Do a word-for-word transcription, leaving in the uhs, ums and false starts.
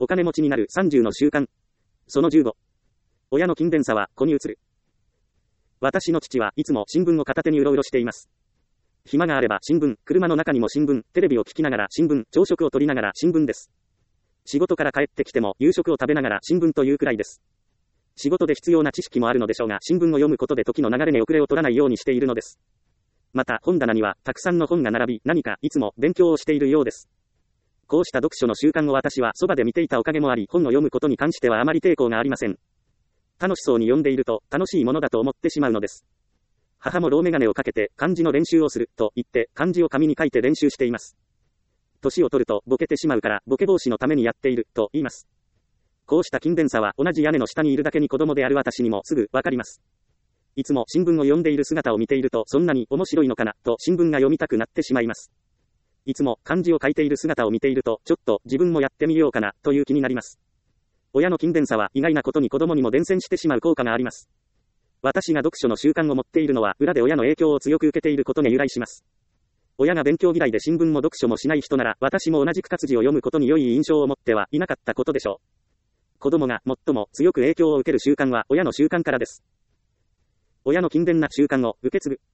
お金持ちになるさんじゅうの習慣。そのじゅうご。親の勤勉さは子に移る。私の父はいつも新聞を片手にうろうろしています。暇があれば新聞、車の中にも新聞、テレビを聞きながら新聞、朝食を取りながら新聞です。仕事から帰ってきても夕食を食べながら新聞というくらいです。仕事で必要な知識もあるのでしょうが、新聞を読むことで時の流れに遅れを取らないようにしているのです。また本棚にはたくさんの本が並び、何かいつも勉強をしているようです。こうした読書の習慣を私はそばで見ていたおかげもあり、本を読むことに関してはあまり抵抗がありません。楽しそうに読んでいると楽しいものだと思ってしまうのです。母もローメガネをかけて漢字の練習をすると言って漢字を紙に書いて練習しています。年を取るとボケてしまうからボケ防止のためにやっていると言います。こうした勤勉さは同じ屋根の下にいるだけに子供である私にもすぐわかります。いつも新聞を読んでいる姿を見ているとそんなに面白いのかなと新聞が読みたくなってしまいます。いつも漢字を書いている姿を見ているとちょっと自分もやってみようかなという気になります。親の勤勉さは意外なことに子供にも伝染してしまう効果があります。私が読書の習慣を持っているのは裏で親の影響を強く受けていることに由来します。親が勉強嫌いで新聞も読書もしない人なら私も同じく活字を読むことに良い印象を持ってはいなかったことでしょう。子供が最も強く影響を受ける習慣は親の習慣からです。親の勤勉な習慣を受け継ぐ。